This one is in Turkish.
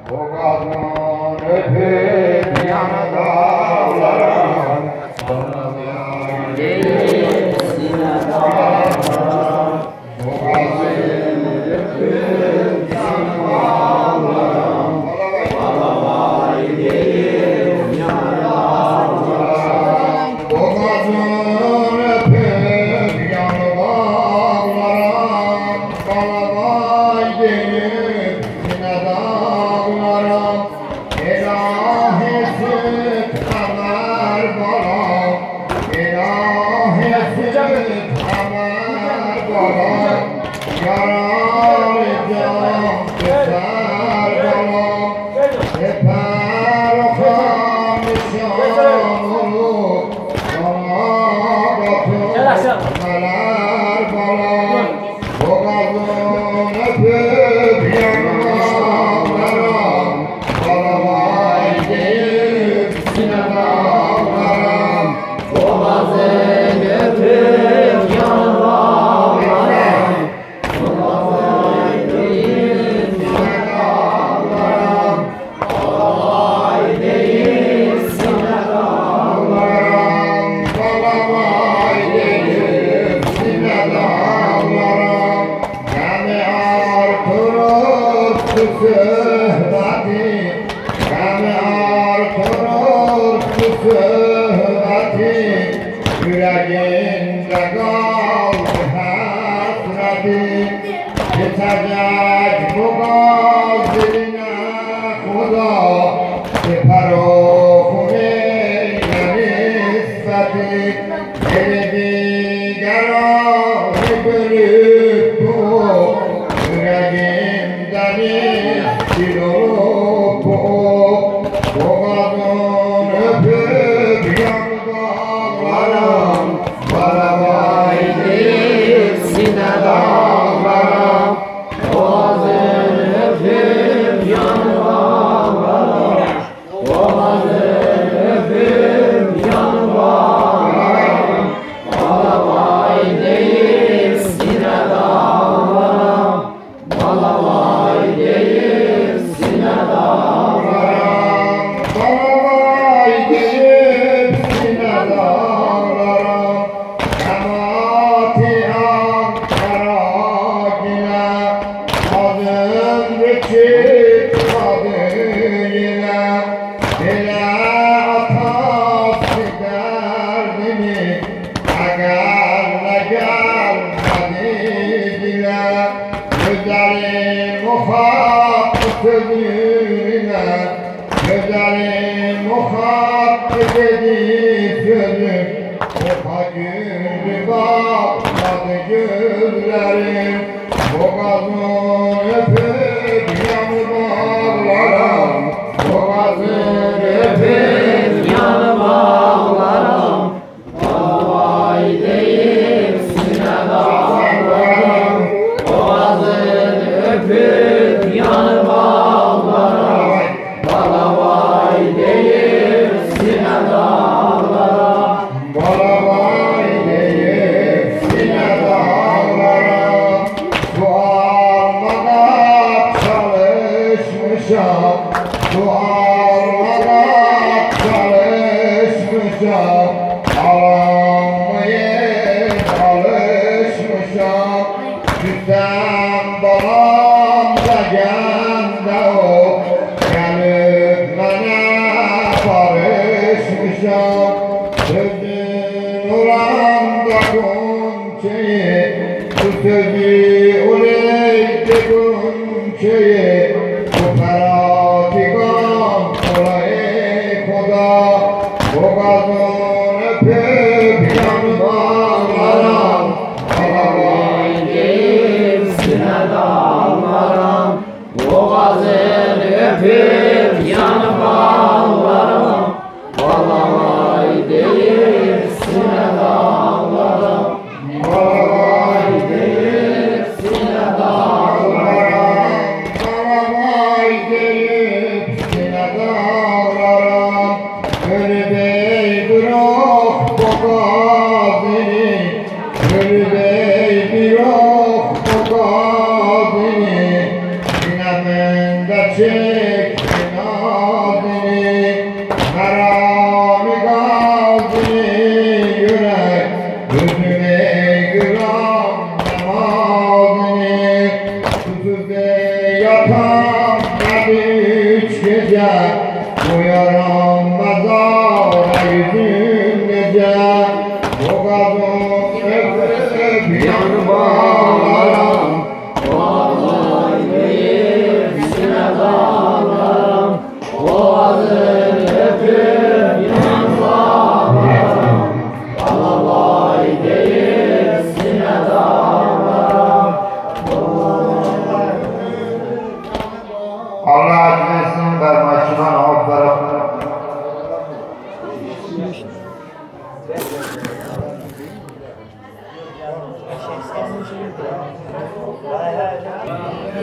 Boğazın öpüp yanı dağlara, Değilsine dağlara, boğazın öpüp yanı dağlara, balavay değil yanı dağlara. boğazın öpüp yanı dağlara, balavay gelip yine dağlara, ilahisi kamer bana, ilahisi kamer bana, yarar can keser bana, eper okan nişanını, bana batır neler bana, boğazın öpüp yanlarlara, balavay deyip sine dağlara, Boğazın öpüp yanı dağlara, balavay değil sine dağlara, balavay değilsine dağlara. balavay deyip sine dağlara, yani artırır sühbeti, yani artırır sühbeti, yüreğinde kaldı hasreti, geçecek bu gazine kuda, sefer okum eyler iffeti, elini gerari bölüp bu, yüreğimden istil olup bu, boğazın öpüp yanı dağlara, balavay Değilsine dağlara, boğazın öpüp yanı dağlara, boğazın öpüp yanı dağlara, balavay değilsine dağlara, balavay değilsine dağlara. balavay deyip sine dağlara, cemaati Ankara yine, adım rüküp adı yine, bile atası derdini, eğerle gelmedi dile, güzelim ufak sözüne, güzelim ufak dedi sözüm, ufak güldü bakmadı gözlerim, boğazın öpüp yanı dağlara, boğazın öpüp Yanı bağlara, balavay değilsine dağlara, boğazın öpüp yanı bağlara, balavay değilsine dağlara. balavay deyip sine dağlara, dualara çalışmışam, dualara çalışmışam, ağlamaya çalışmışam, güzel balam da gende o, gelip bana barışmışam, sözün oranda gonçeyi, bu sözü oraydı gonçeyi, bu feratigan olayı koda, boğazın öpüp yanı dağlara, balavay Değilsine dağlara, boğazın öpüp yanı bağlara, balavay değilsine dağlara, balavay değilsine dağlara. balavay deyip sine dağlara, ölübey bırak boğazını, ölübey bırak boğazını, sinemende çek yatamadı üç gece